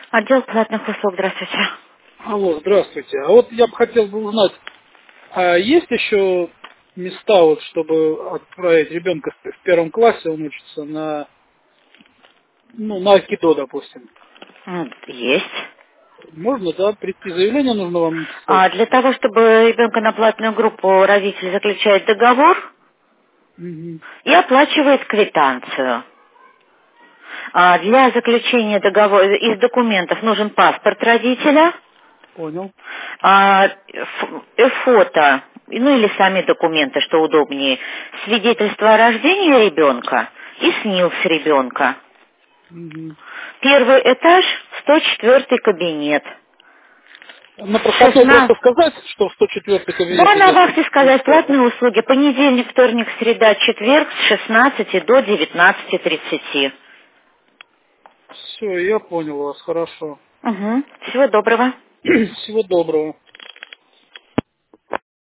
Отдел платных услуг, здравствуйте. Алло, здравствуйте. А вот я бы хотел бы узнать, а есть еще места, вот, чтобы отправить ребенка в первом классе, он учится на айкидо, допустим? Есть. Можно, да? Прийти заявление нужно вам написать? Для того, чтобы ребенка на платную группу родитель заключает договор Мгм. и оплачивает квитанцию. Для заключения договора из документов нужен паспорт родителя, Понял. фото, ну или сами документы, что удобнее, свидетельство о рождении ребенка и СНИЛС ребенка. Мгм. Первый этаж, 104 кабинет. На проходной просто 16. сказать, что в 104 кабинет Да, на идет, вахте и сказать, все, да? платные услуги. Понедельник, вторник, среда, четверг с 16 до 19:30. Все, я понял вас, хорошо. Угу. Всего доброго. Всего доброго.